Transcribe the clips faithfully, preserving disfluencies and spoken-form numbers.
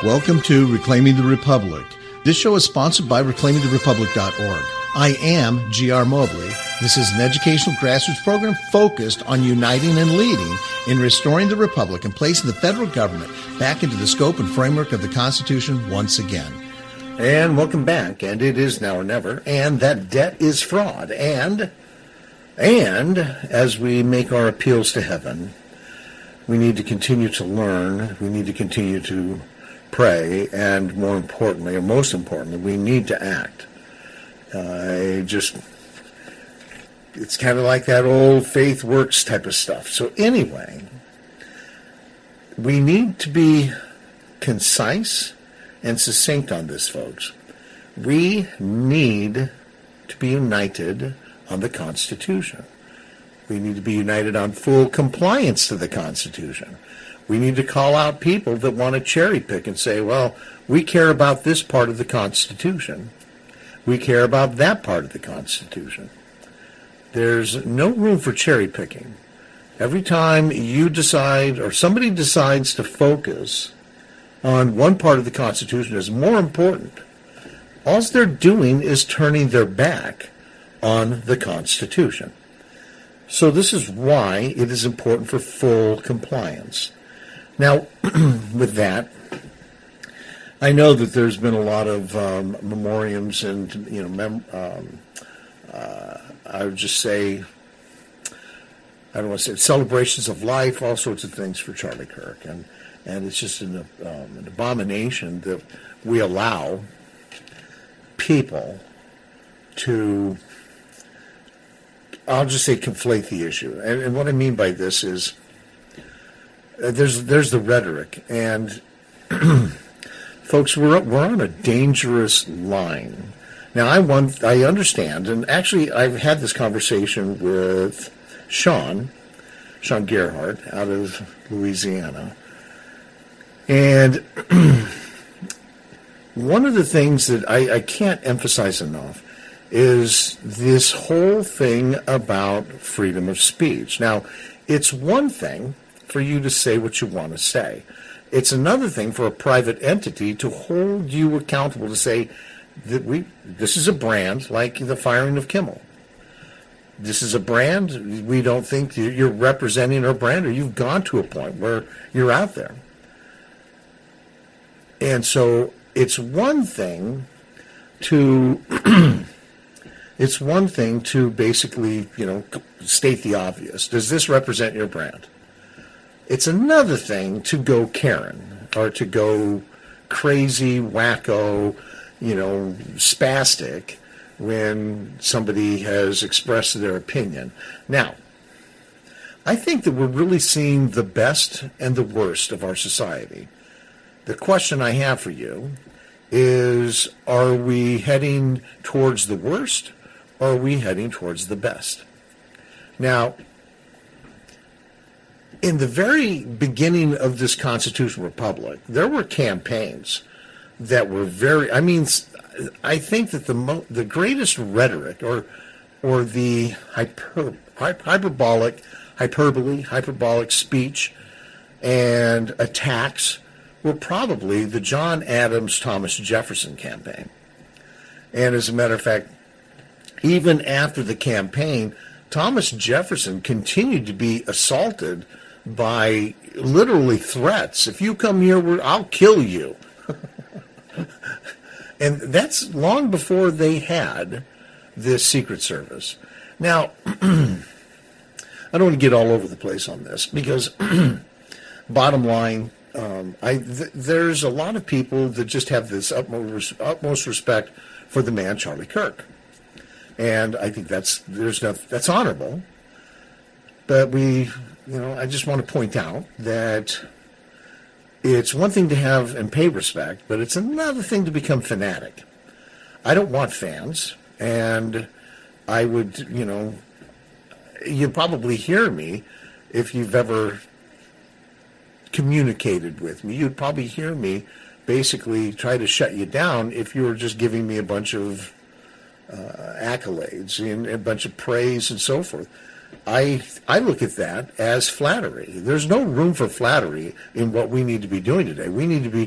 Welcome to Reclaiming the Republic. This show is sponsored by reclaiming the republic dot org. I am G R Mobley. This is an educational grassroots program focused on uniting and leading in restoring the republic and placing the federal government back into the scope and framework of the Constitution once again. And welcome back. And it is now or never. And that debt is fraud. And, and as we make our appeals to heaven, we need to continue to learn. We need to continue to pray. And more importantly, or most importantly, we need to act. Uh, just, it's kind of like that old faith works type of stuff. So anyway, we need to be concise and succinct on this, folks. We need to be united on the Constitution. We need to be united on full compliance to the Constitution. We need to call out people that want to cherry pick and say, well, we care about this part of the Constitution. We care about that part of the Constitution. There's no room for cherry picking. Every time you decide or somebody decides to focus on one part of the Constitution is more important, all they're doing is turning their back on the Constitution. So this is why it is important for full compliance. Now, with that, I know that there's been a lot of um, memoriams and, you know, mem- um, uh, I would just say, I don't want to say celebrations of life, all sorts of things for Charlie Kirk. And, and it's just an, um, an abomination that we allow people to, I'll just say, conflate the issue. And, and what I mean by this is uh, there's there's the rhetoric. And folks, we're we're on a dangerous line. Now, I want I understand, and actually, I've had this conversation with Sean, Sean Gerhardt, out of Louisiana, and one of the things that I, I can't emphasize enough is this whole thing about freedom of speech. Now, it's one thing for you to say what you want to say. It's another thing for a private entity to hold you accountable to say that we this is a brand, like the firing of Kimmel. This is a brand. We don't think you're representing our brand, or you've gone to a point where you're out there. And so it's one thing to it's one thing to basically, you know, state the obvious. Does this represent your brand? It's another thing to go Karen, or to go crazy, wacko, you know, spastic when somebody has expressed their opinion. Now, I think that we're really seeing the best and the worst of our society. The question I have for you is, are we heading towards the worst, or are we heading towards the best? Now, in the very beginning of this constitutional republic, there were campaigns that were very, I mean, I think that the mo- the greatest rhetoric, or or the hyper, hyperbolic, hyperbole, hyperbolic speech and attacks were probably the John Adams, Thomas Jefferson campaign. And as a matter of fact, even after the campaign, Thomas Jefferson continued to be assaulted by literally threats. If you come here, I'll kill you. And that's long before they had this Secret Service. Now, I don't want to get all over the place on this, because bottom line, um, I, th- there's a lot of people that just have this utmost, utmost respect for the man Charlie Kirk. And I think that's there's no, that's honorable. But we, you know, I just want to point out that it's one thing to have and pay respect, but it's another thing to become fanatic. I don't want fans, and I would, you know, you probably hear me if you've ever communicated with me. You'd probably hear me basically try to shut you down if you were just giving me a bunch of uh, accolades and a bunch of praise and so forth. I I look at that as flattery. There's no room for flattery in what we need to be doing today. We need to be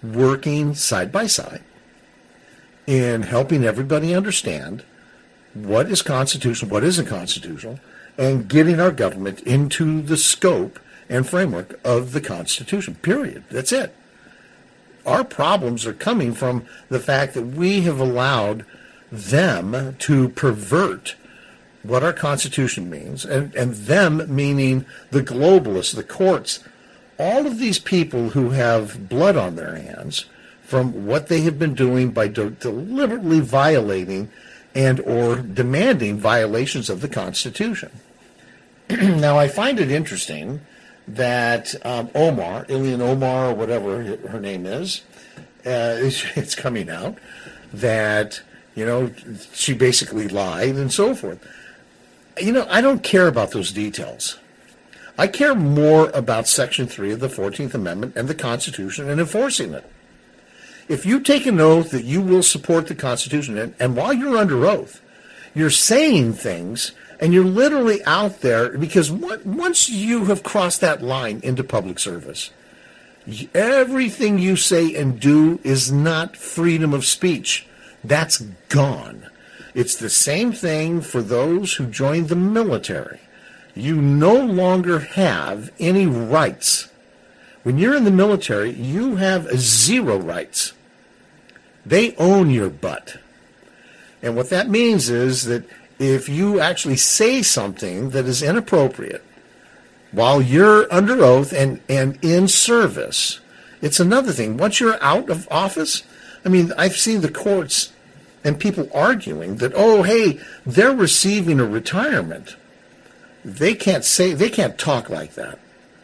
working side by side in helping everybody understand what is constitutional, what isn't constitutional, and getting our government into the scope and framework of the Constitution, period. That's it. Our problems are coming from the fact that we have allowed them to pervert what our Constitution means, and, and them meaning the globalists, the courts, all of these people who have blood on their hands from what they have been doing by de- deliberately violating and or demanding violations of the Constitution. Now, I find it interesting that um, Omar, Ilhan Omar, or whatever her name is, uh, it's, it's coming out that, you know, she basically lied and so forth. You know, I don't care about those details. I care more about Section three of the fourteenth Amendment and the Constitution and enforcing it. If you take an oath that you will support the Constitution, and, and while you're under oath, you're saying things, and you're literally out there, because once you have crossed that line into public service, everything you say and do is not freedom of speech. That's gone. It's the same thing for those who join the military. You no longer have any rights. When you're in the military, you have zero rights. They own your butt. And what that means is that if you actually say something that is inappropriate while you're under oath and, and in service, it's another thing. Once you're out of office, I mean, I've seen the courts and people arguing that, oh, hey, they're receiving a retirement. They can't say, they can't talk like that.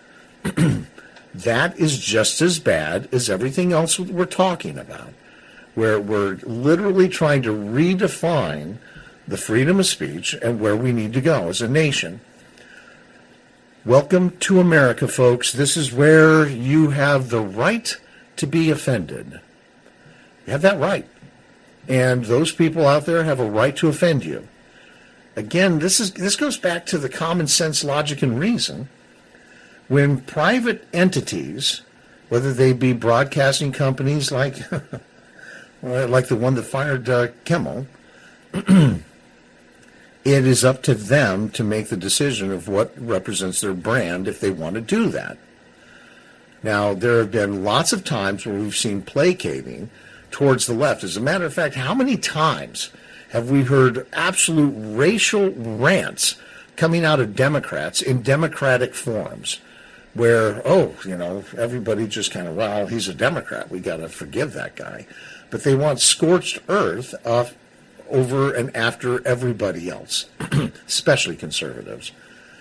That is just as bad as everything else we're talking about, where we're literally trying to redefine the freedom of speech and where we need to go as a nation. Welcome to America, folks. This is where you have the right to be offended. You have that right. And those people out there have a right to offend you. Again, this is this goes back to the common sense, logic, and reason. When private entities, whether they be broadcasting companies like like the one that fired uh, Kimmel, it is up to them to make the decision of what represents their brand if they want to do that. Now, there have been lots of times where we've seen placating towards the left. As a matter of fact, how many times have we heard absolute racial rants coming out of Democrats in Democratic forums where, oh, you know, everybody just kind of, well, he's a Democrat, we got to forgive that guy. But they want scorched earth off over and after everybody else, especially conservatives.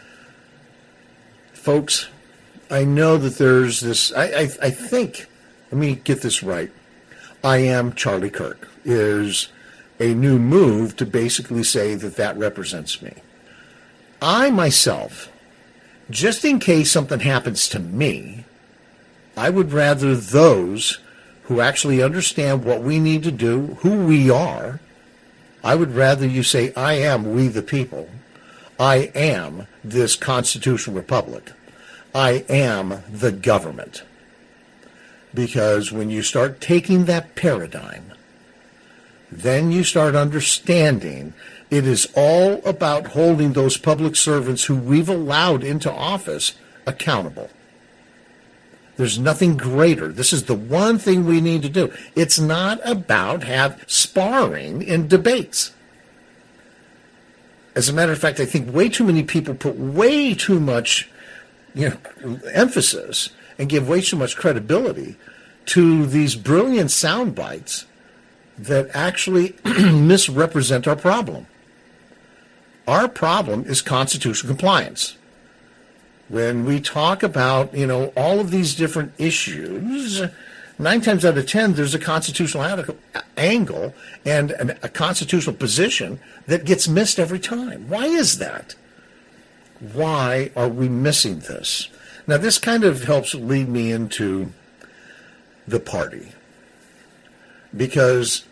Folks, I know that there's this, I, I, I think, let me get this right. I am Charlie Kirk is a new move to basically say that that represents me. I myself, just in case something happens to me, I would rather those who actually understand what we need to do, who we are, I would rather you say, I am we the people. I am this constitutional republic. I am the government. Because when you start taking that paradigm, then you start understanding it is all about holding those public servants who we've allowed into office accountable. There's nothing greater. This is the one thing we need to do. It's not about have sparring in debates. As a matter of fact, I think way too many people put way too much, you know, emphasis and give way too much credibility to these brilliant sound bites that actually misrepresent our problem. Our problem is constitutional compliance. When we talk about, you know, all of these different issues, nine times out of ten, there's a constitutional angle and an, a constitutional position that gets missed every time. Why is that? Why are we missing this? Now, this kind of helps lead me into the party. Because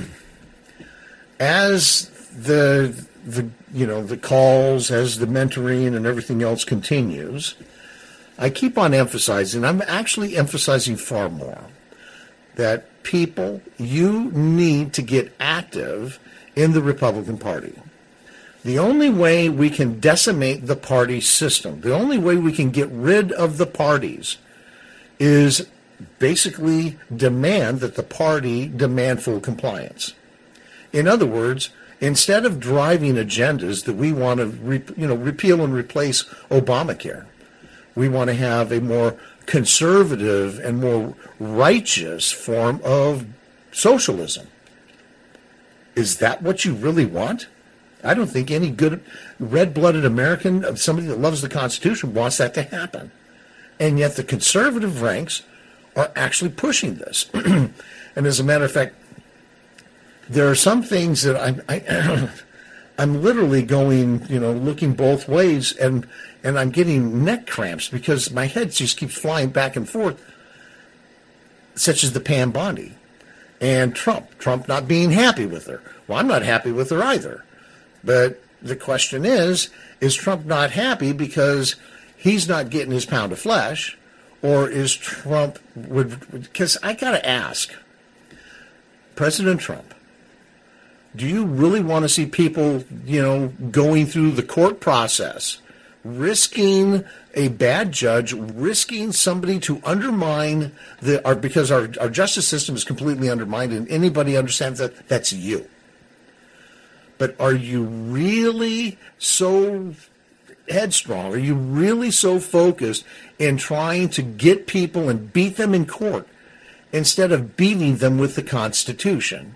as the the you know the calls, as the mentoring and everything else continues, I keep on emphasizing, I'm actually emphasizing far more, that people, you need to get active in the Republican Party. The only way we can decimate the party system, the only way we can get rid of the parties is basically demand that the party demand full compliance. In other words, instead of driving agendas that we want to re, you know, repeal and replace Obamacare, we want to have a more conservative and more righteous form of socialism. Is that what you really want? I don't think any good red-blooded American, somebody that loves the Constitution, wants that to happen. And yet the conservative ranks are actually pushing this. And as a matter of fact, there are some things that I'm, I, I'm literally going, you know, looking both ways, and, and I'm getting neck cramps because my head just keeps flying back and forth, such as the Pam Bondi and Trump. Trump not being happy with her. Well, I'm not happy with her either. But the question is, is Trump not happy because he's not getting his pound of flesh, or is Trump, would, because I got to ask, President Trump, do you really want to see people, you know, going through the court process, risking a bad judge, risking somebody to undermine the, our, because our, our justice system is completely undermined, and anybody understands that, that's you. But are you really so headstrong? Are you really so focused in trying to get people and beat them in court instead of beating them with the Constitution?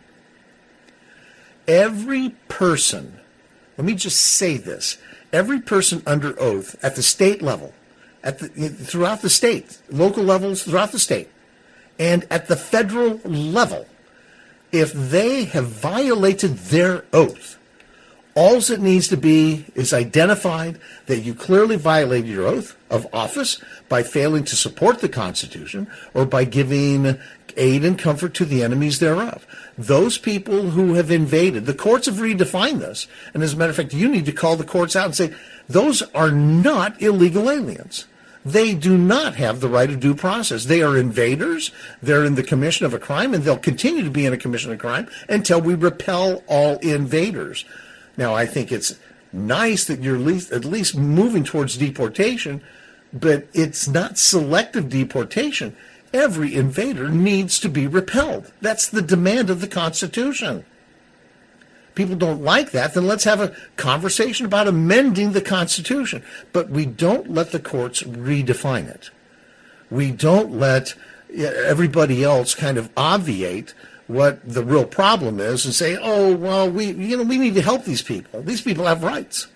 Every person, let me just say this, every person under oath at the state level, at the, throughout the state, local levels throughout the state, and at the federal level, if they have violated their oath, all it needs to be is identified that you clearly violated your oath of office by failing to support the Constitution or by giving aid and comfort to the enemies thereof. Those people who have invaded, the courts have redefined this. And as a matter of fact, you need to call the courts out and say, those are not illegal aliens. They do not have the right of due process. They are invaders. They're in the commission of a crime, and they'll continue to be in a commission of crime until we repel all invaders. Now, I think it's nice that you're at least, at least moving towards deportation, but it's not selective deportation. Every invader needs to be repelled. That's the demand of the Constitution. People don't like that, then let's have a conversation about amending the Constitution. But we don't let the courts redefine it. We don't let everybody else kind of obviate what the real problem is and say, oh, well, we, you know, we need to help these people. These people have rights.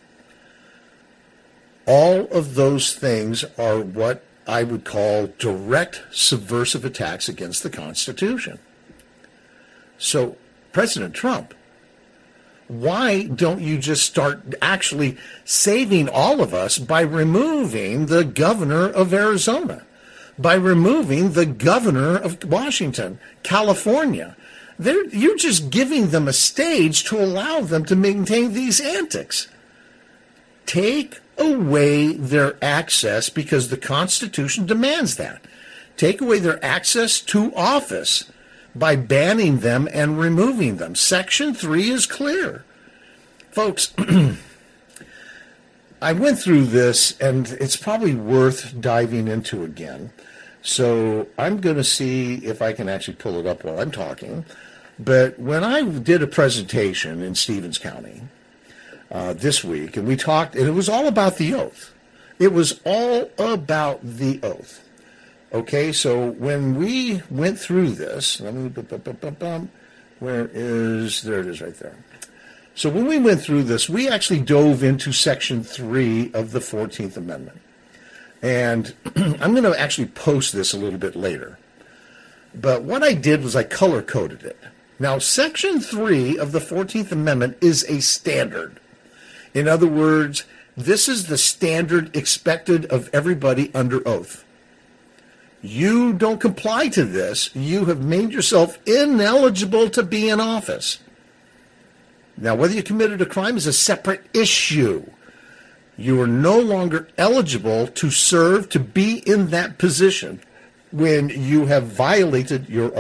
All of those things are what I would call direct subversive attacks against the Constitution. So, President Trump, why don't you just start actually saving all of us by removing the governor of Arizona, by removing the governor of Washington, California? They're, you're just giving them a stage to allow them to maintain these antics. Take away their access because the Constitution demands that. Take away their access to office by banning them and removing them. Section three is clear. Folks, I went through this, and it's probably worth diving into again. So I'm going to see if I can actually pull it up while I'm talking. But when I did a presentation in Stevens County uh, this week, and we talked, and it was all about the oath. It was all about the oath. Okay, so when we went through this, let me, where is, there it is right there. So when we went through this, we actually dove into Section three of the fourteenth Amendment. And I'm going to actually post this a little bit later. But what I did was I color-coded it. Now, Section three of the fourteenth Amendment is a standard. In other words, this is the standard expected of everybody under oath. You don't comply to this, you have made yourself ineligible to be in office. Now, whether you committed a crime is a separate issue. You are no longer eligible to serve, to be in that position when you have violated your oath.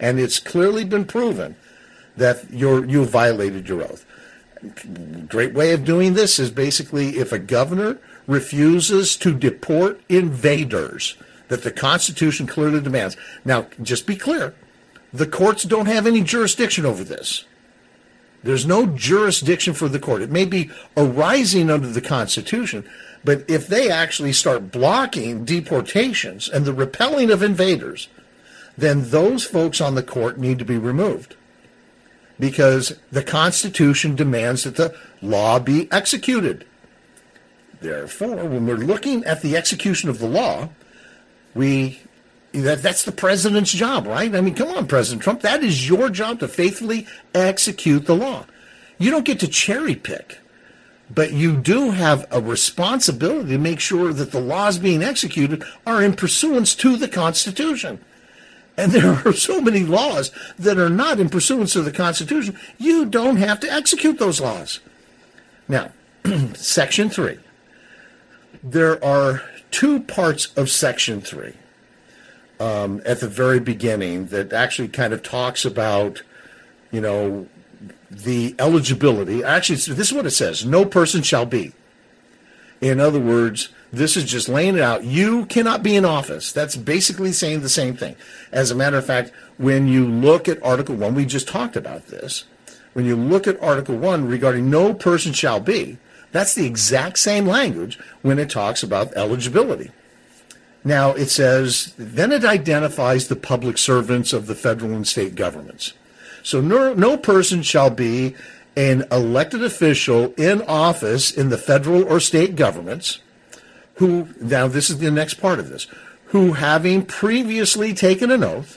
and it's clearly been proven that you're, you violated your oath. Great way of doing this is basically if a governor refuses to deport invaders that the Constitution clearly demands. Now, just be clear, the courts don't have any jurisdiction over this. There's no jurisdiction for the court. It may be arising under the Constitution, but if they actually start blocking deportations and the repelling of invaders, then those folks on the court need to be removed, because the Constitution demands that the law be executed. Therefore, when we're looking at the execution of the law, we that, that's the president's job, right? I mean, come on, President Trump. That is your job, to faithfully execute the law. You don't get to cherry pick, but you do have a responsibility to make sure that the laws being executed are in pursuance to the Constitution. And there are so many laws that are not in pursuance to the Constitution, you don't have to execute those laws. Now, Section three. There are two parts of Section three um, at the very beginning that actually kind of talks about, you know, the eligibility. Actually, this is what it says: no person shall be. In other words, this is just laying it out. You cannot be in office. That's basically saying the same thing. As a matter of fact, when you look at Article one, we just talked about this. When you look at Article one regarding no person shall be, that's the exact same language when it talks about eligibility. Now, it says, then it identifies the public servants of the federal and state governments. So no, no person shall be an elected official in office in the federal or state governments who, now this is the next part of this, who having previously taken an oath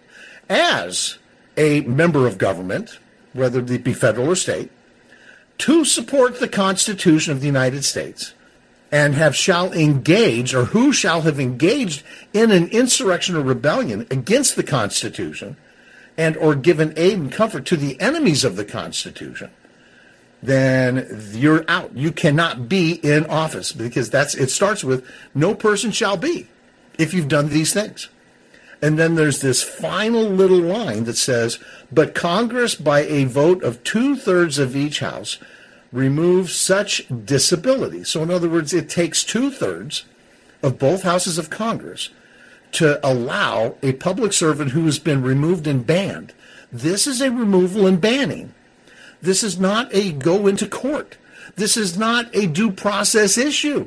as a member of government, whether it be federal or state, to support the Constitution of the United States, and have shall engage, or who shall have engaged in an insurrection or rebellion against the Constitution, and or given aid and comfort to the enemies of the Constitution, then you're out. You cannot be in office, because that's it starts with no person shall be if you've done these things. And then there's this final little line that says, but Congress by a vote of two-thirds of each house removes such disability. So in other words, it takes two-thirds of both houses of Congress to allow a public servant who has been removed and banned. This is a removal and banning. This is not a go into court. This is not a due process issue.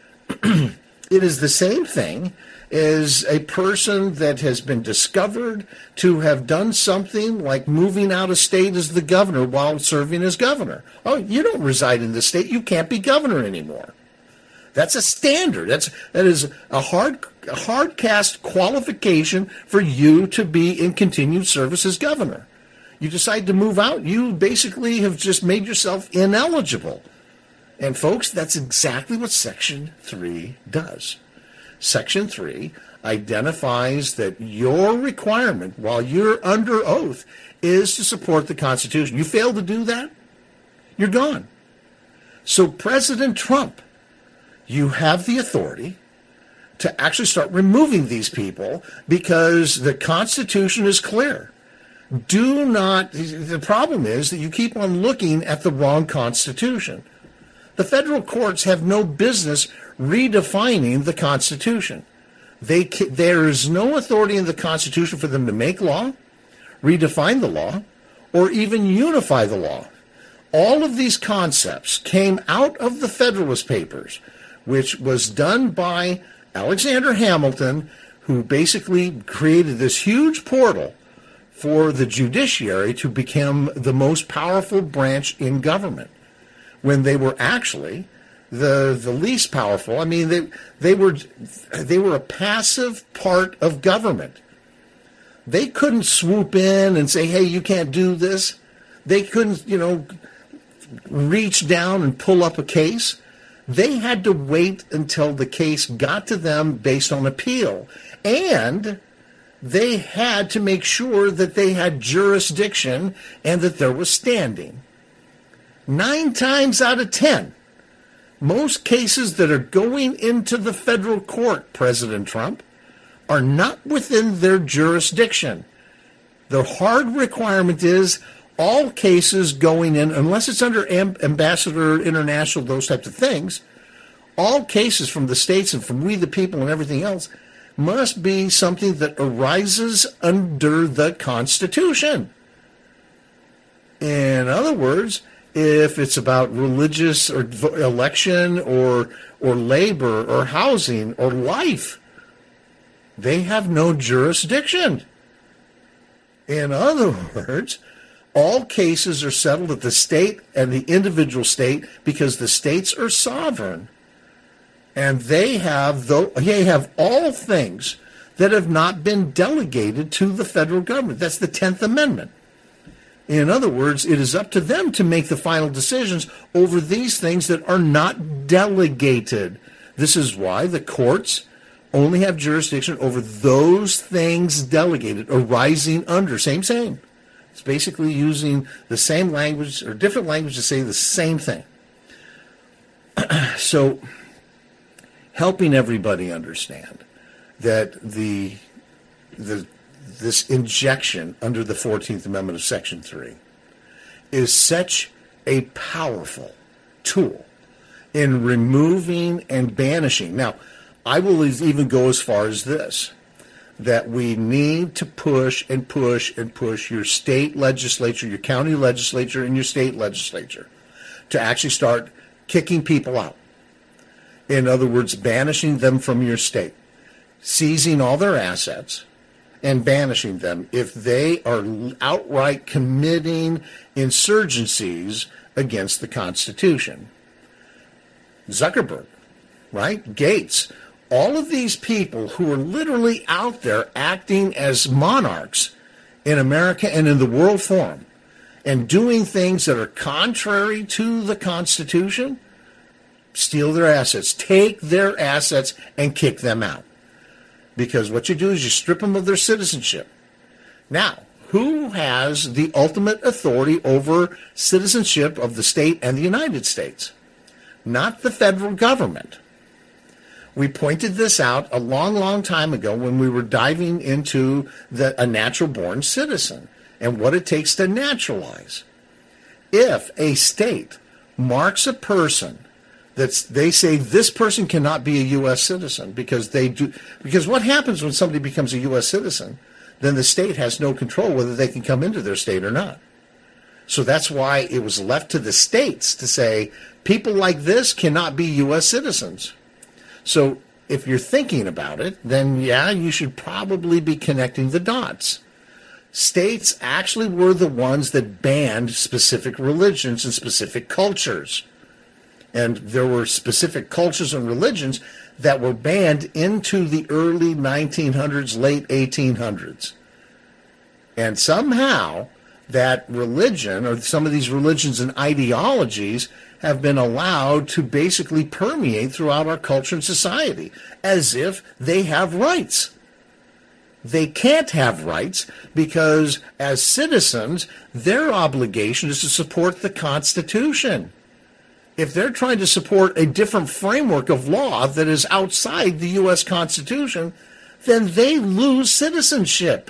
It is the same thing as a person that has been discovered to have done something like moving out of state as the governor while serving as governor. Oh, you don't reside in the state. You can't be governor anymore. That's a standard. That's that is a hard, a hard cast qualification for you to be in continued service as governor. You decide to move out, you basically have just made yourself ineligible. And folks, that's exactly what Section three does. Section three identifies that your requirement while you're under oath is to support the Constitution. You fail to do that, you're gone. So President Trump, you have the authority to actually start removing these people, because the Constitution is clear. Do not, the problem is that you keep on looking at the wrong Constitution. The federal courts have no business redefining the Constitution. They, there is no authority in the Constitution for them to make law, redefine the law, or even unify the law. All of these concepts came out of the Federalist Papers, which was done by Alexander Hamilton, who basically created this huge portal for the judiciary to become the most powerful branch in government, when they were actually the the least powerful. I mean, they they were they were a passive part of government. They couldn't swoop in and say, "Hey, you can't do this." They couldn't, you know, reach down and pull up a case. They had to wait until the case got to them based on appeal, and they had to make sure that they had jurisdiction and that there was standing. Nine times out of ten, most cases that are going into the federal court, President Trump, are not within their jurisdiction. The hard requirement is all cases going in, unless it's under amb- Ambassador International, those types of things, all cases from the states and from we the people and everything else must be something that arises under the Constitution. In other words, if it's about religious or election or or labor or housing or life, they have no jurisdiction. In other words, all cases are settled at the state and the individual state because the states are sovereign. And they have they have all things that have not been delegated to the federal government. That's the tenth Amendment. In other words, it is up to them to make the final decisions over these things that are not delegated. This is why the courts only have jurisdiction over those things delegated, arising under. Same, same. It's basically using the same language or different language to say the same thing. So, helping everybody understand that the the this injection under the fourteenth Amendment of Section three is such a powerful tool in removing and banishing. Now, I will even go as far as this, that we need to push and push and push your state legislature, your county legislature, and your state legislature to actually start kicking people out. In other words, banishing them from your state, seizing all their assets, and banishing them if they are outright committing insurgencies against the Constitution. Zuckerberg, right? Gates, all of these people who are literally out there acting as monarchs in America and in the World Forum and doing things that are contrary to the Constitution, steal their assets, take their assets and kick them out. Because what you do is you strip them of their citizenship. Now, who has the ultimate authority over citizenship of the state and the United States? Not the federal government. We pointed this out a long, long time ago when we were diving into the, a natural-born citizen and what it takes to naturalize. If a state marks a person that's, they say this person cannot be a U S citizen because they do, because what happens when somebody becomes a U S citizen, then the state has no control whether they can come into their state or not. So that's why it was left to the states to say people like this cannot be U S citizens. So if you're thinking about it, then yeah, you should probably be connecting the dots. States actually were the ones that banned specific religions and specific cultures. And there were specific cultures and religions that were banned into the early nineteen hundreds, late eighteen hundreds. And somehow that religion, or some of these religions and ideologies, have been allowed to basically permeate throughout our culture and society as if they have rights. They can't have rights because as citizens, their obligation is to support the Constitution. If they're trying to support a different framework of law that is outside the U S Constitution, then they lose citizenship.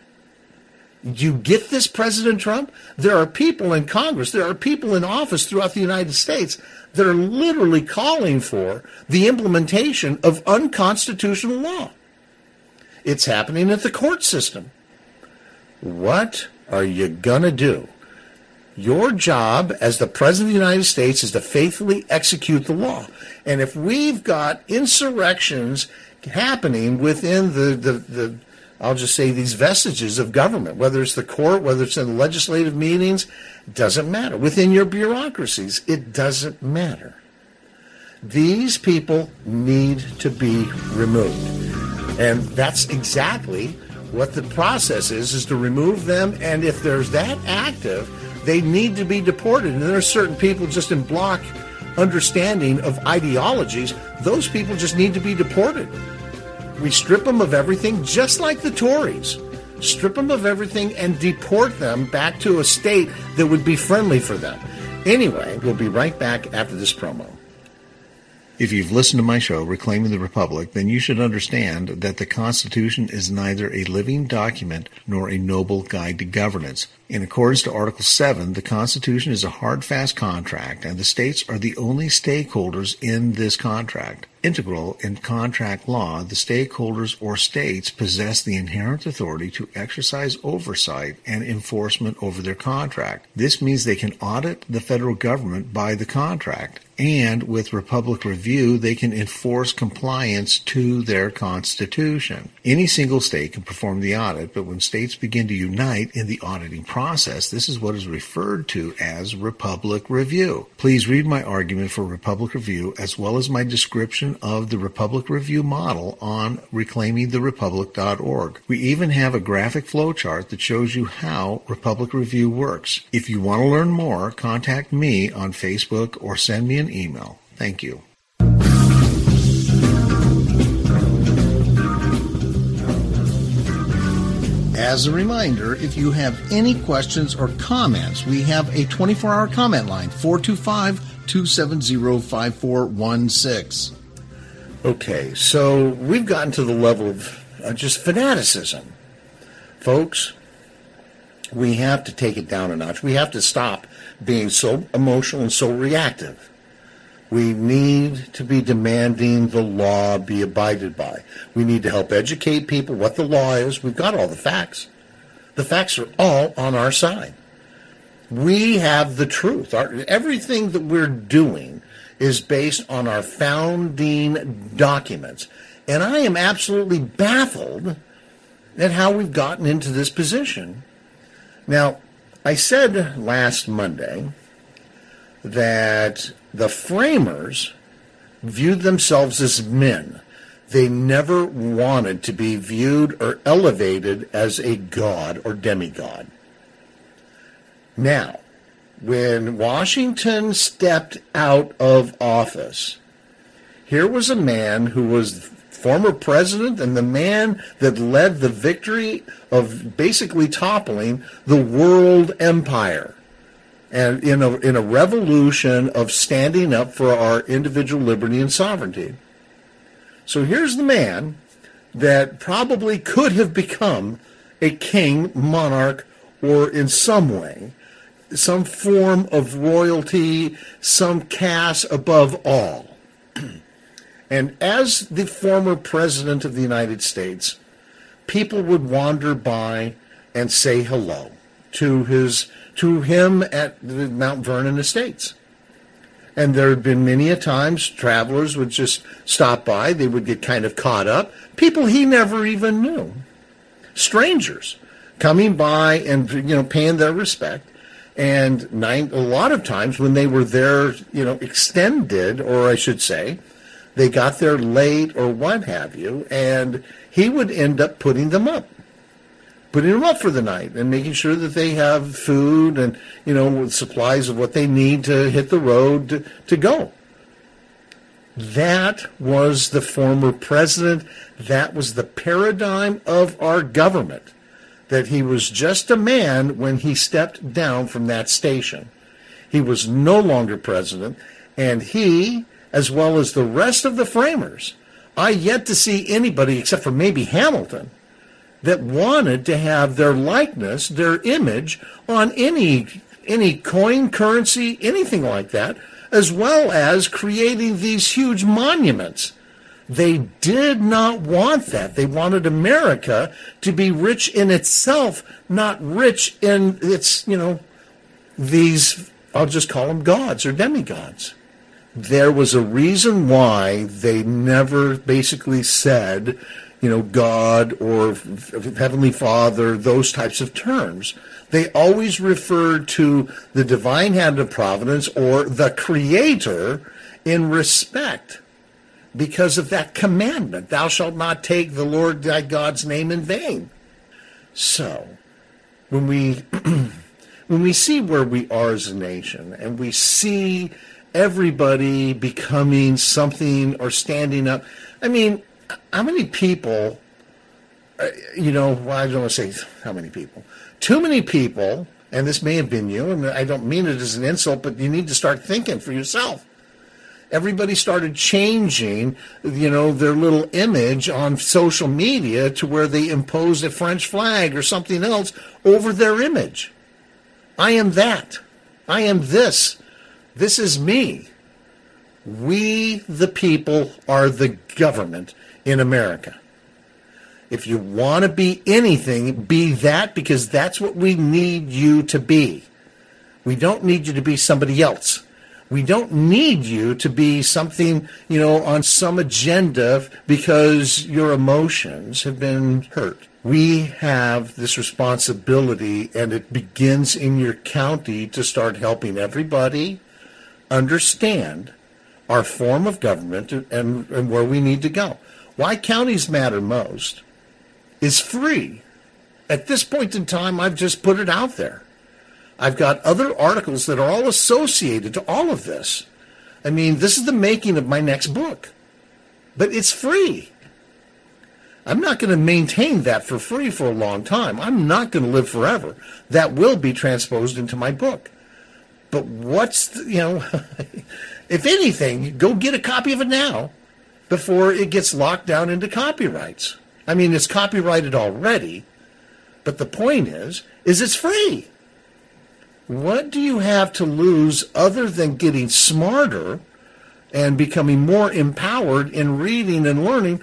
You get this, President Trump? There are people in Congress, there are people in office throughout the United States that are literally calling for the implementation of unconstitutional law. It's happening at the court system. What are you going to do? Your job as the President of the United States is to faithfully execute the law. And if we've got insurrections happening within the, the, the I'll just say these vestiges of government, whether it's the court, whether it's in the legislative meetings, it doesn't matter. Within your bureaucracies, it doesn't matter. These people need to be removed. And that's exactly what the process is, is to remove them. And if there's that active, they need to be deported. And there are certain people just in block understanding of ideologies. Those people just need to be deported. We strip them of everything, just like the Tories. Strip them of everything and deport them back to a state that would be friendly for them. Anyway, we'll be right back after this promo. If you've listened to my show, Reclaiming the Republic, then you should understand that the Constitution is neither a living document nor a noble guide to governance. In accordance to Article seven, the Constitution is a hard, fast contract, and the states are the only stakeholders in this contract. Integral in contract law, the stakeholders or states possess the inherent authority to exercise oversight and enforcement over their contract. This means they can audit the federal government by the contract, and with Republic Review, they can enforce compliance to their Constitution. Any single state can perform the audit, but when states begin to unite in the auditing process, this is what is referred to as Republic Review. Please read my argument for Republic Review as well as my description of the Republic Review model on reclaiming the republic dot org. We even have a graphic flowchart that shows you how Republic Review works. If you want to learn more, contact me on Facebook or send me an email. Thank you. As a reminder, if you have any questions or comments, we have a twenty-four hour comment line, four two five, two seven zero, five four one six. Okay, so we've gotten to the level of uh, just fanaticism. Folks, we have to take it down a notch. We have to stop being so emotional and so reactive. We need to be demanding the law be abided by. We need to help educate people what the law is. We've got all the facts. The facts are all on our side. We have the truth. Our, everything that we're doing is based on our founding documents. And I am absolutely baffled at how we've gotten into this position. Now, I said last Monday that the framers viewed themselves as men. They never wanted to be viewed or elevated as a god or demigod. Now, when Washington stepped out of office, here was a man who was former president and the man that led the victory of basically toppling the world empire. And in a, in a revolution of standing up for our individual liberty and sovereignty. So here's the man that probably could have become a king, monarch, or in some way, some form of royalty, some caste above all. And as the former president of the United States, people would wander by and say hello to his to him at the Mount Vernon Estates. And there had been many a times travelers would just stop by. They would get kind of caught up. People he never even knew. Strangers coming by and, you know, paying their respect. And nine, a lot of times when they were there, you know, extended, or I should say, they got there late or what have you, and he would end up putting them up. Putting them up for the night and making sure that they have food and, you know, supplies of what they need to hit the road to, to go. That was the former president. That was the paradigm of our government, that he was just a man when he stepped down from that station. He was no longer president, and he, as well as the rest of the framers, I yet to see anybody except for maybe Hamilton that wanted to have their likeness, their image on any any coin, currency, anything like that, as well as creating these huge monuments. They did not want that. They wanted America to be rich in itself, not rich in its, you know, these, I'll just call them gods or demigods. There was a reason why they never basically said, you know, God or Heavenly Father, those types of terms. They always referred to the divine hand of providence or the Creator in respect because of that commandment, thou shalt not take the Lord thy God's name in vain. So, when we when we see where we are as a nation and we see everybody becoming something or standing up, I mean, how many people, uh, you know, well, I don't want to say how many people. Too many people, and this may have been you, and I don't mean it as an insult, but you need to start thinking for yourself. Everybody started changing, you know, their little image on social media to where they imposed a French flag or something else over their image. I am that. I am this. This is me. We, the people, are the government in America. If you want to be anything, be that, because that's what we need you to be. We don't need you to be somebody else. We don't need you to be something, you know, on some agenda because your emotions have been hurt. We have this responsibility, and it begins in your county to start helping everybody understand our form of government and, and where we need to go. Why counties matter most is free. At this point in time, I've just put it out there. I've got other articles that are all associated to all of this. I mean, this is the making of my next book. But it's free. I'm not going to maintain that for free for a long time. I'm not going to live forever. That will be transposed into my book. But what's, the, you know, if anything, go get a copy of it now before it gets locked down into copyrights. I mean, it's copyrighted already, but the point is, is it's free. What do you have to lose other than getting smarter and becoming more empowered in reading and learning?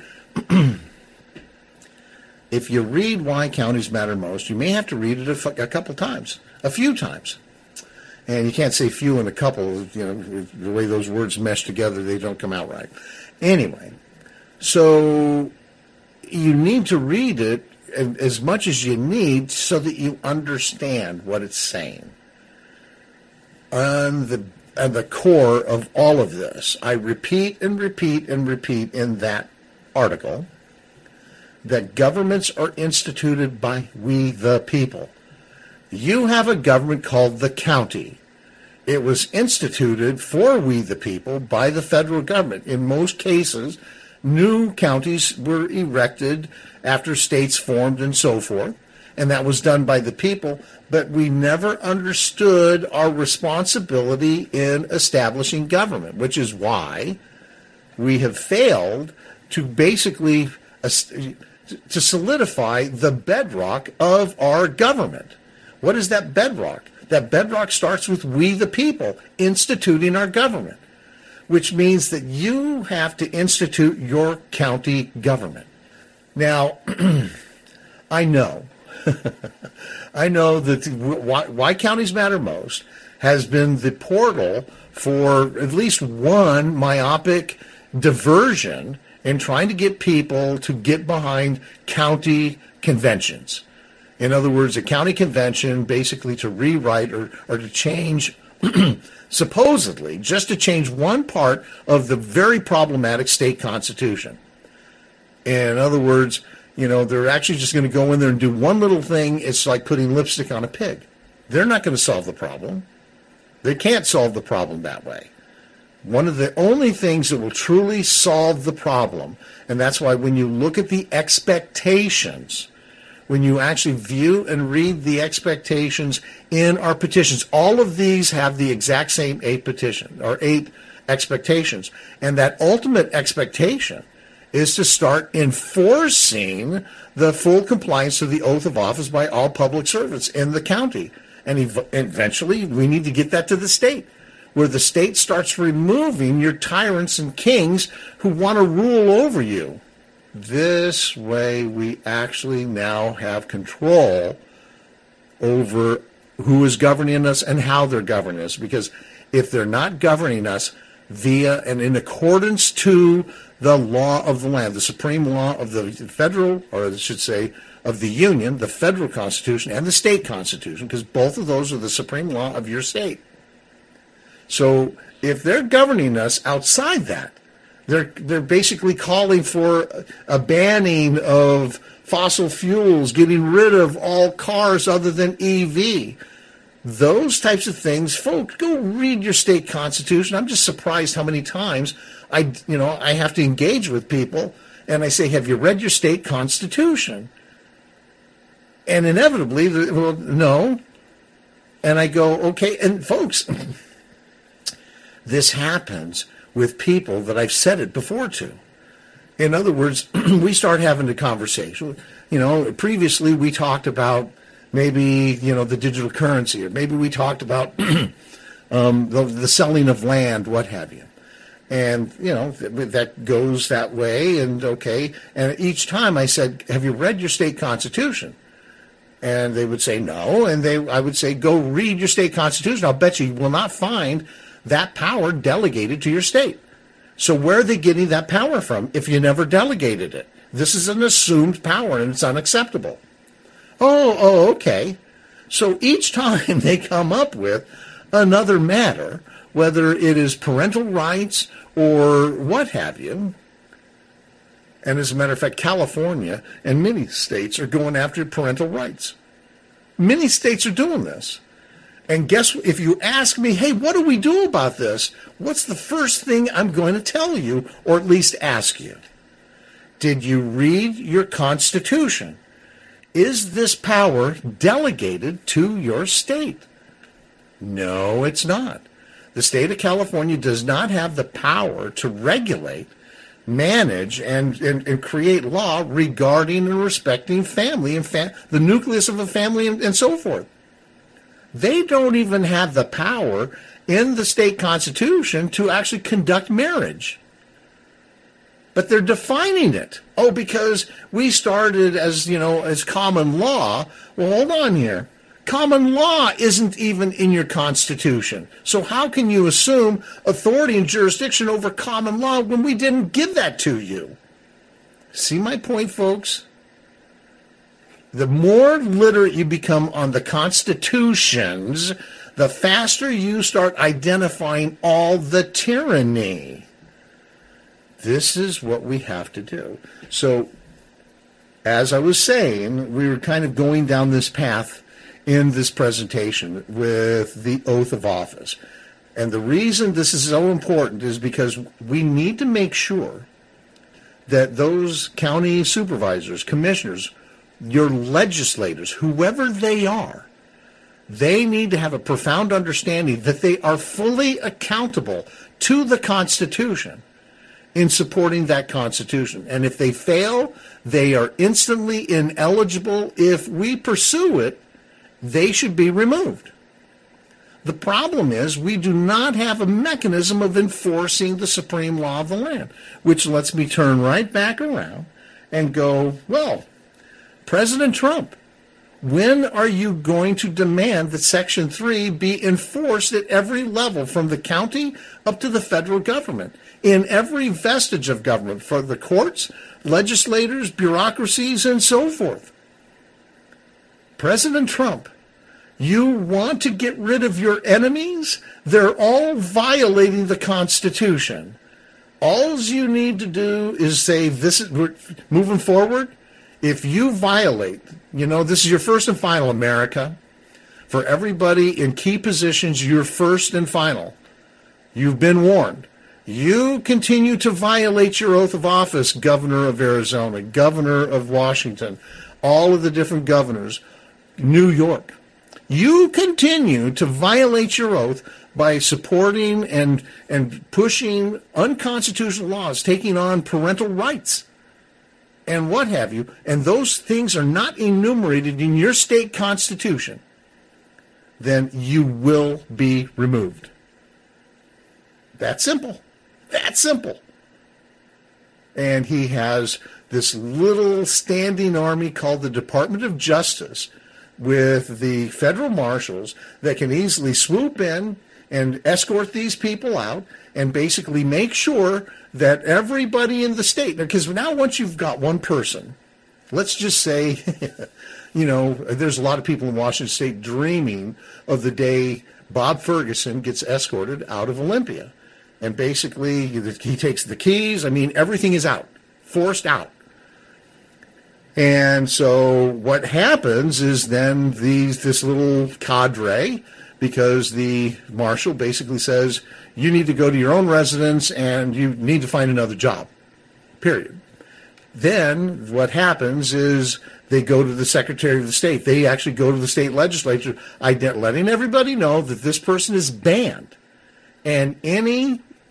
If you read Why Counties Matter Most, you may have to read it a, f- a couple times, a few times. And you can't say few and a couple, you know, the way those words mesh together, they don't come out right. Anyway, so you need to read it as much as you need so that you understand what it's saying. On the, on the core of all of this, I repeat and repeat and repeat in that article that governments are instituted by we the people. You have a government called the county. It was instituted for we the people by the federal government. In most cases, new counties were erected after states formed and so forth, and that was done by the people, but we never understood our responsibility in establishing government, which is why we have failed to basically uh, to solidify the bedrock of our government. What is that bedrock? That bedrock starts with we the people instituting our government, which means that you have to institute your county government. Now, I know, I know that why, why Counties Matter Most has been the portal for at least one myopic diversion in trying to get people to get behind county conventions. In other words, a county convention basically to rewrite or, or to change, supposedly, just to change one part of the very problematic state constitution. In other words, you know, they're actually just going to go in there and do one little thing. It's like putting lipstick on a pig. They're not going to solve the problem. They can't solve the problem that way. One of the only things that will truly solve the problem, and that's why when you look at the expectations, when you actually view and read the expectations in our petitions, all of these have the exact same eight petition or eight expectations. And that ultimate expectation is to start enforcing the full compliance of the oath of office by all public servants in the county. And ev- eventually we need to get that to the state, where the state starts removing your tyrants and kings who want to rule over you. This way we actually now have control over who is governing us and how they're governing us. Because if they're not governing us via and in accordance to the law of the land, the supreme law of the federal, or I should say, of the Union, the federal Constitution, and the state Constitution, because both of those are the supreme law of your state. So if they're governing us outside that, They're they're basically calling for a banning of fossil fuels, getting rid of all cars other than E V. Those types of things, folks, go read your state constitution. I'm just surprised how many times I, you know, I have to engage with people and I say, have you read your state constitution? And inevitably, well, no. And I go, okay, and folks, this happens with people that I've said it before to. In other words, we start having a conversation. You know, previously we talked about maybe, you know, the digital currency, or maybe we talked about um, the, the selling of land, what have you. And, you know, that goes that way, and okay. And each time I said, have you read your state constitution? And they would say no, and they I would say, go read your state constitution. I'll bet you will not find that power delegated to your state. So where are they getting that power from if you never delegated it? This is an assumed power, and it's unacceptable. Oh, oh, okay. So each time they come up with another matter, whether it is parental rights or what have you, and as a matter of fact, California and many states are going after parental rights. Many states are doing this. And guess what? If you ask me, hey, what do we do about this? What's the first thing I'm going to tell you, or at least ask you? Did you read your Constitution? Is this power delegated to your state? No, it's not. The state of California does not have the power to regulate, manage, and, and, and create law regarding and respecting family and fa- the nucleus of a family and, and so forth. They don't even have the power in the state constitution to actually conduct marriage. But they're defining it. Oh, because we started as, you know, as common law. Well, hold on here. Common law isn't even in your Constitution. So how can you assume authority and jurisdiction over common law when we didn't give that to you? See my point, folks? The more literate you become on the constitutions, the faster you start identifying all the tyranny. This is what we have to do. So, as I was saying, we were kind of going down this path in this presentation with the oath of office. And the reason this is so important is because we need to make sure that those county supervisors, commissioners, your legislators, whoever they are, they need to have a profound understanding that they are fully accountable to the Constitution in supporting that Constitution. And if they fail, they are instantly ineligible. If we pursue it, they should be removed. The problem is we do not have a mechanism of enforcing the supreme law of the land, which lets me turn right back around and go, well, President Trump, when are you going to demand that Section three be enforced at every level, from the county up to the federal government, in every vestige of government, for the courts, legislators, bureaucracies, and so forth? President Trump, you want to get rid of your enemies? They're all violating the Constitution. All you need to do is say, this is, we're moving forward. If you violate, you know, this is your first and final, America. For everybody in key positions, you're first and final. You've been warned. You continue to violate your oath of office, Governor of Arizona, Governor of Washington, all of the different governors, New York. You continue to violate your oath by supporting and, and pushing unconstitutional laws, taking on parental rights, and what have you, and those things are not enumerated in your state constitution, then you will be removed. That's simple. That's simple. And he has this little standing army called the Department of Justice with the federal marshals that can easily swoop in and escort these people out and basically make sure that everybody in the state, because now once you've got one person, let's just say, you know, there's a lot of people in Washington State dreaming of the day Bob Ferguson gets escorted out of Olympia. And basically, he takes the keys. I mean, everything is out, forced out. And so what happens is then these this little cadre, because the marshal basically says, you need to go to your own residence and you need to find another job, period. Then what happens is they go to the Secretary of the State. They actually go to the state legislature, letting everybody know that this person is banned. And any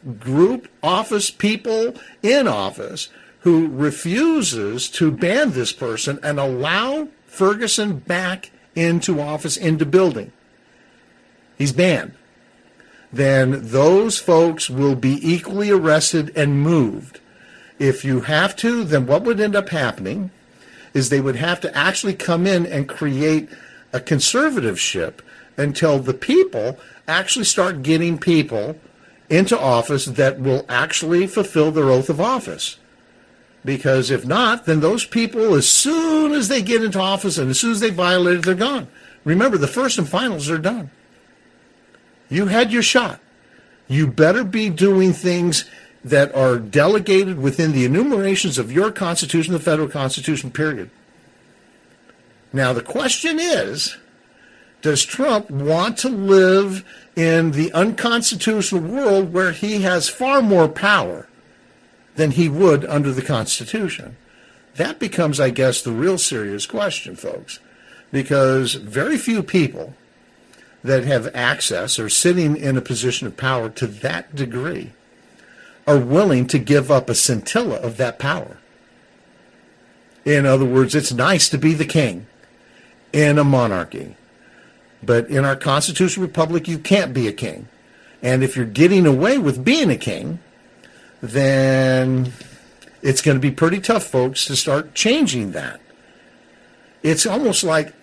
group, office, people in office who refuses to ban this person and allow Ferguson back into office, into building, he's banned, then those folks will be equally arrested and moved. If you have to, then what would end up happening is they would have to actually come in and create a conservativeship until the people actually start getting people into office that will actually fulfill their oath of office. Because if not, then those people, as soon as they get into office and as soon as they violate it, they're gone. Remember, the first and finals are done. You had your shot. You better be doing things that are delegated within the enumerations of your Constitution, the federal Constitution, period. Now, the question is, does Trump want to live in the unconstitutional world where he has far more power than he would under the Constitution? That becomes, I guess, the real serious question, folks, because very few people that have access or sitting in a position of power to that degree are willing to give up a scintilla of that power. In other words, it's nice to be the king in a monarchy, but in our constitutional republic, you can't be a king. And if you're getting away with being a king, then it's going to be pretty tough, folks, to start changing that. It's almost like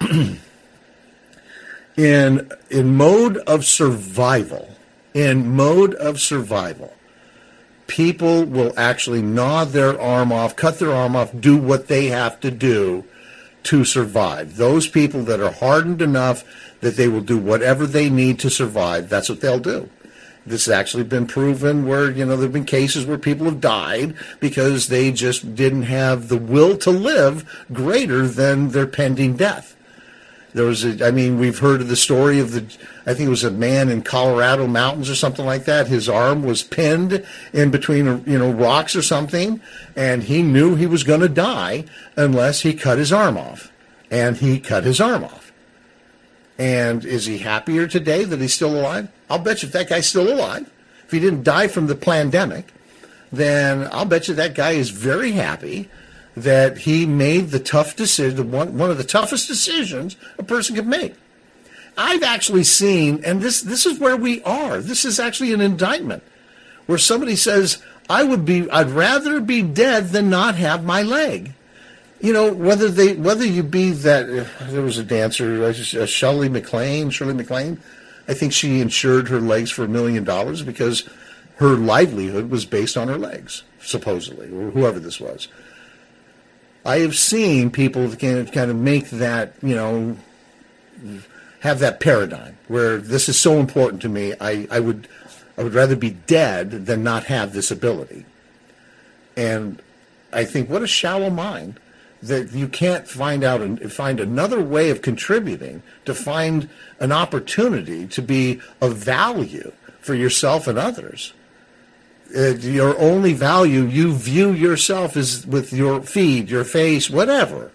in in mode of survival, in mode of survival, people will actually gnaw their arm off, cut their arm off, do what they have to do to survive. Those people that are hardened enough that they will do whatever they need to survive, that's what they'll do. This has actually been proven where, you know, there have been cases where people have died because they just didn't have the will to live greater than their pending death. There was a, I mean, we've heard of the story of the, I think it was a man in Colorado mountains or something like that. His arm was pinned in between, you know, rocks or something, and he knew he was going to die unless he cut his arm off. And he cut his arm off. And is he happier today that he's still alive? I'll bet you if that guy's still alive, if he didn't die from the pandemic, then I'll bet you that guy is very happy that he made the tough decision, one, one of the toughest decisions a person could make. I've actually seen, and this, this is where we are, this is actually an indictment, where somebody says, I would be, I'd rather be dead than not have my leg. You know, whether they, whether you be that, uh, there was a dancer, uh, Shirley MacLaine, Shirley MacLaine, I think she insured her legs for a million dollars because her livelihood was based on her legs, supposedly, or whoever this was. I have seen people that can kind of make that, you know, have that paradigm where this is so important to me, I, I would I would rather be dead than not have this ability. And I think, what a shallow mind that you can't find out and find another way of contributing to find an opportunity to be of value for yourself and others. Uh, your only value, you view yourself as with your feet, your face, whatever.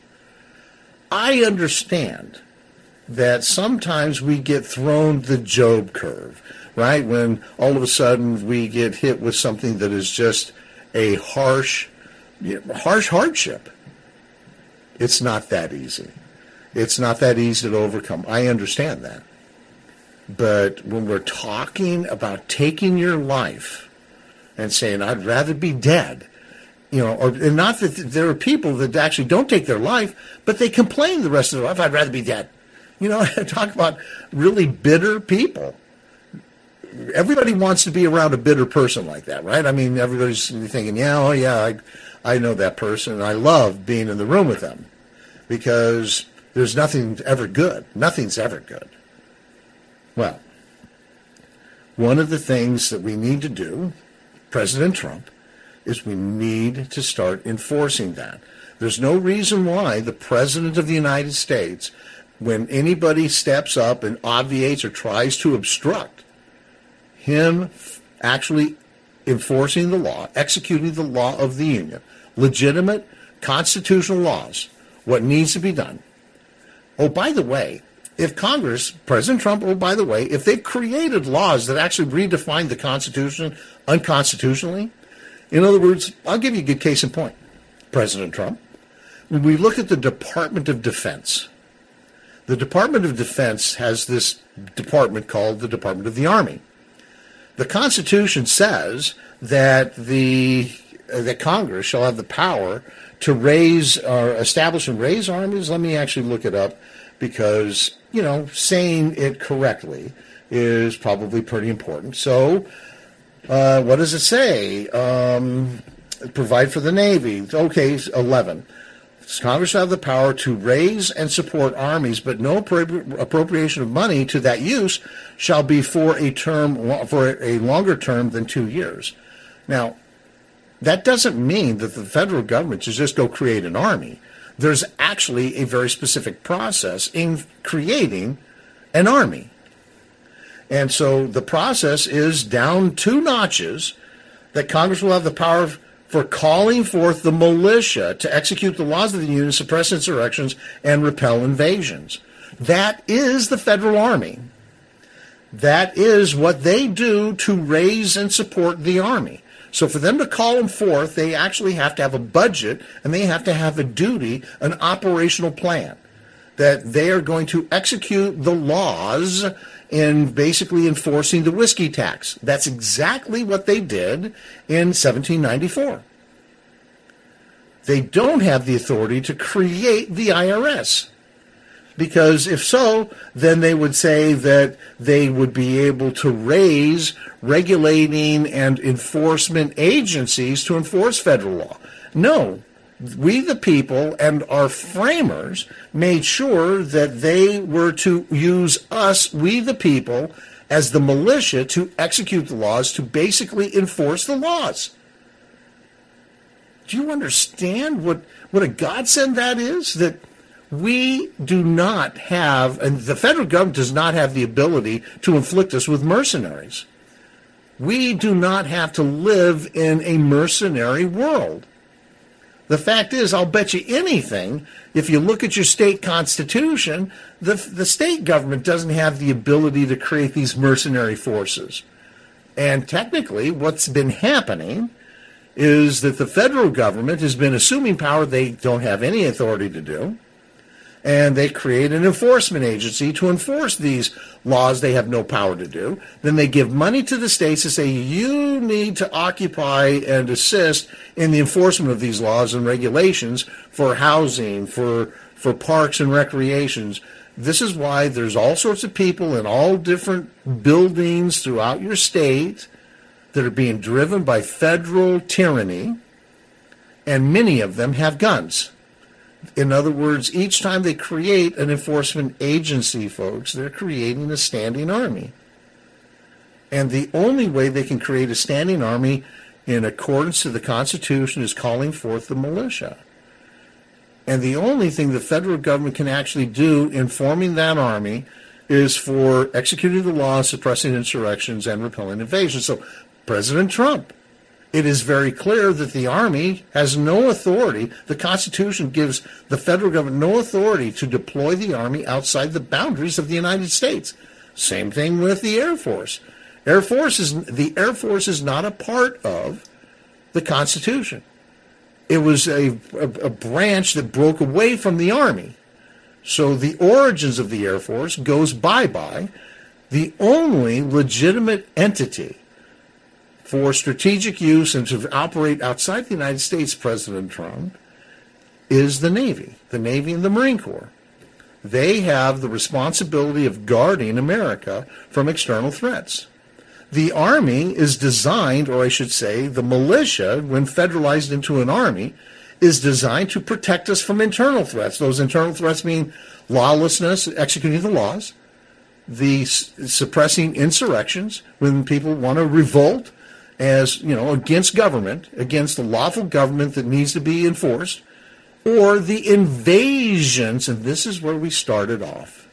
I understand that sometimes we get thrown the Job curve, right? When all of a sudden we get hit with something that is just a harsh, harsh hardship. It's not that easy. It's not that easy to overcome. I understand that. But when we're talking about taking your life and saying, I'd rather be dead, you know, or and not that there are people that actually don't take their life, but they complain the rest of their life, I'd rather be dead. You know, talk about really bitter people. Everybody wants to be around a bitter person like that, right? I mean, everybody's thinking, yeah, oh yeah, I, I know that person, and I love being in the room with them because there's nothing ever good. Nothing's ever good. Well, one of the things that we need to do, President Trump, is we need to start enforcing that. There's no reason why the President of the United States, when anybody steps up and obviates or tries to obstruct him actually enforcing the law, executing the law of the Union, legitimate constitutional laws, what needs to be done. Oh, by the way, if Congress, President Trump, oh, by the way, if they've created laws that actually redefine the Constitution unconstitutionally, in other words, I'll give you a good case in point, President Trump. When we look at the Department of Defense, the Department of Defense has this department called the Department of the Army. The Constitution says that the uh, that Congress shall have the power to raise or establish and raise armies. Let me actually look it up because, you know, saying it correctly is probably pretty important. So, uh, what does it say? Um, provide for the Navy. Okay, eleven. Congress shall have the power to raise and support armies, but no appropriation of money to that use shall be for a term for a longer term than two years. Now, that doesn't mean that the federal government should just go create an army. There's actually a very specific process in creating an army. And so the process is down two notches that Congress will have the power of for calling forth the militia to execute the laws of the Union, suppress insurrections, and repel invasions. That is the federal army. That is what they do to raise and support the army. So for them to call them forth, they actually have to have a budget, and they have to have a duty, an operational plan, that they are going to execute the laws in basically enforcing the whiskey tax. That's exactly what they did in seventeen ninety-four. They don't have the authority to create the I R S. Because if so, then they would say that they would be able to raise regulating and enforcement agencies to enforce federal law. No. We, the people, and our framers made sure that they were to use us, we, the people, as the militia to execute the laws, to basically enforce the laws. Do you understand what, what a godsend that is? That we do not have, and the federal government does not have the ability to inflict us with mercenaries. We do not have to live in a mercenary world. The fact is, I'll bet you anything, if you look at your state constitution, the, the state government doesn't have the ability to create these mercenary forces. And technically, what's been happening is that the federal government has been assuming power they don't have any authority to do, and they create an enforcement agency to enforce these laws they have no power to do. Then they give money to the states to say, you need to occupy and assist in the enforcement of these laws and regulations for housing, for, for parks and recreations. This is why there's all sorts of people in all different buildings throughout your state that are being driven by federal tyranny, and many of them have guns. In other words, each time they create an enforcement agency, folks, they're creating a standing army. And the only way they can create a standing army in accordance to the Constitution is calling forth the militia. And the only thing the federal government can actually do in forming that army is for executing the laws, suppressing insurrections, and repelling invasions. So President Trump, it is very clear that the Army has no authority. The Constitution gives the federal government no authority to deploy the Army outside the boundaries of the United States. Same thing with the Air Force. Air Force is the Air Force is not a part of the Constitution. It was a, a, a branch that broke away from the Army. So the origins of the Air Force goes bye-bye. The only legitimate entity for strategic use and to operate outside the United States, President Trump, is the Navy, the Navy and the Marine Corps. They have the responsibility of guarding America from external threats. The Army is designed, or I should say, the militia, when federalized into an army, is designed to protect us from internal threats. Those internal threats mean lawlessness, executing the laws, the suppressing insurrections, when people want to revolt, as, you know, against government, against the lawful government that needs to be enforced, or the invasions, and this is where we started off.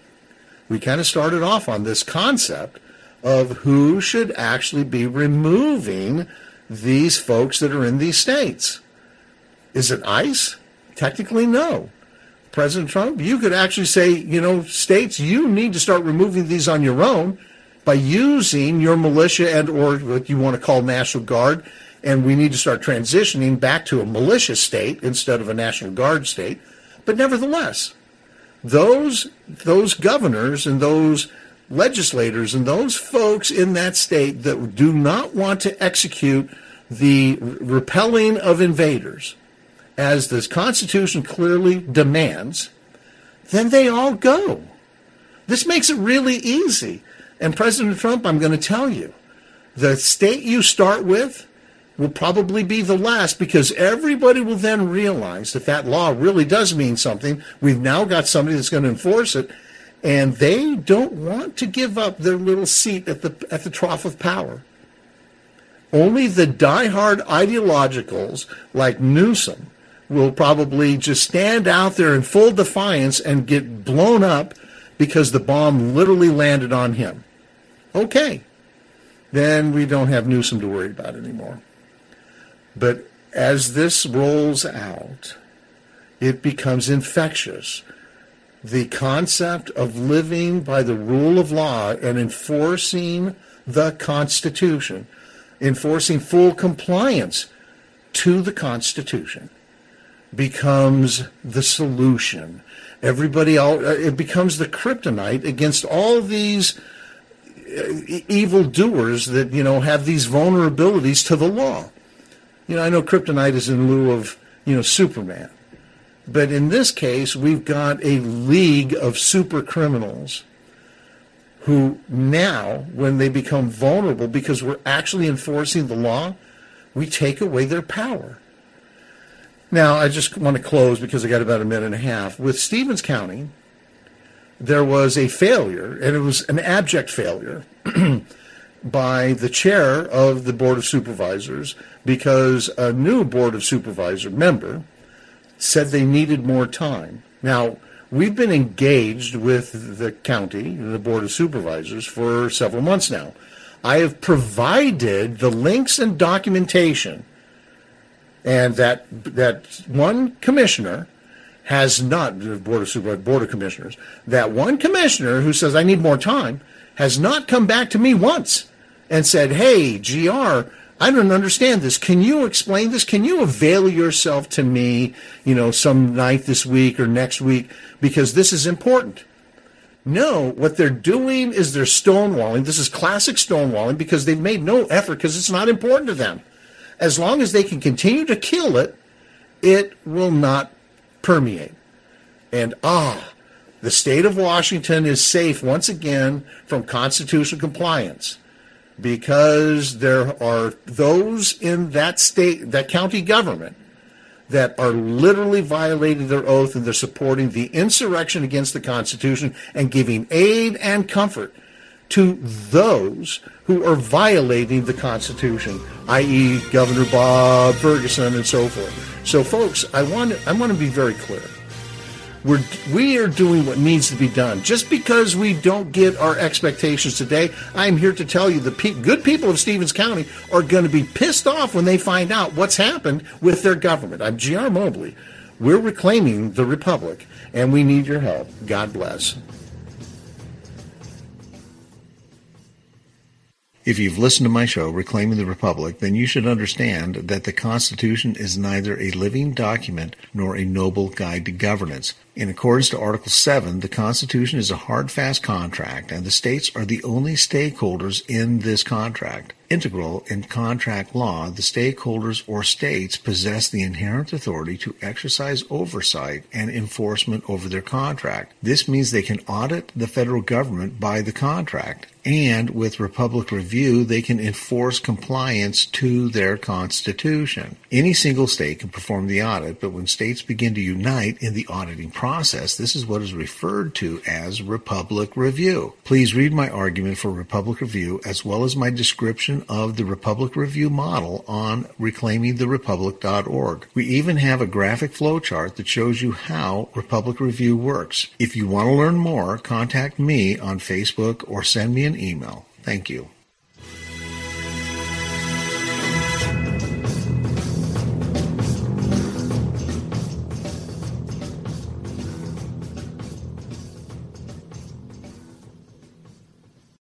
We kind of started off on this concept of who should actually be removing these folks that are in these states. Is it ICE? Technically, no. President Trump, you could actually say, you know, states, you need to start removing these on your own by using your militia and or what you want to call National Guard, and we need to start transitioning back to a militia state instead of a National Guard state. But nevertheless, those those governors and those legislators and those folks in that state that do not want to execute the repelling of invaders, as the Constitution clearly demands, then they all go. This makes it really easy. And President Trump, I'm going to tell you, the state you start with will probably be the last, because everybody will then realize that that law really does mean something. We've now got somebody that's going to enforce it, and they don't want to give up their little seat at the at the trough of power. Only the diehard ideologicals like Newsom will probably just stand out there in full defiance and get blown up because the bomb literally landed on him. Okay, then we don't have Newsom to worry about anymore. But as this rolls out, it becomes infectious. The concept of living by the rule of law and enforcing the Constitution, enforcing full compliance to the Constitution, becomes the solution. Everybody, all, it becomes the kryptonite against all these evil doers that, you know, have these vulnerabilities to the law. You know, I know kryptonite is in lieu of, you know, Superman. But in this case, we've got a league of super criminals who now, when they become vulnerable because we're actually enforcing the law, we take away their power. Now, I just want to close because I got about a minute and a half. With Stevens County, there was a failure, and it was an abject failure, by the chair of the Board of Supervisors, because a new Board of Supervisor member said they needed more time. Now, we've been engaged with the county, the Board of Supervisors, for several months now. I have provided the links and documentation, and that that one commissioner has not, the Board of Supervisors, Board of Commissioners, that one commissioner who says, I need more time, has not come back to me once and said, hey, G R, I don't understand this. Can you explain this? Can you avail yourself to me, you know, some night this week or next week, because this is important? No, what they're doing is they're stonewalling. This is classic stonewalling because they've made no effort because it's not important to them. As long as they can continue to kill it, it will not permeate. And ah, the state of Washington is safe once again from constitutional compliance, because there are those in that state, that county government, that are literally violating their oath, and they're supporting the insurrection against the Constitution and giving aid and comfort to those who are violating the Constitution, that is. Governor Bob Ferguson and so forth. So, folks, I want to, I want to be very clear. We're, we are doing what needs to be done. Just because we don't get our expectations today, I'm here to tell you the pe- good people of Stevens County are going to be pissed off when they find out what's happened with their government. I'm G R Mobley. We're reclaiming the Republic, and we need your help. God bless. If you've listened to my show, Reclaiming the Republic, then you should understand that the Constitution is neither a living document nor a noble guide to governance. In accordance to Article seven, the Constitution is a hard, fast contract, and the states are the only stakeholders in this contract. Integral in contract law, the stakeholders or states possess the inherent authority to exercise oversight and enforcement over their contract. This means they can audit the federal government by the contract, and with Republic Review, they can enforce compliance to their Constitution. Any single state can perform the audit, but when states begin to unite in the auditing process, this is what is referred to as Republic Review. Please read my argument for Republic Review as well as my description of the Republic Review model on reclaiming the republic dot org. We even have a graphic flowchart that shows you how Republic Review works. If you want to learn more, contact me on Facebook or send me an email. Thank you.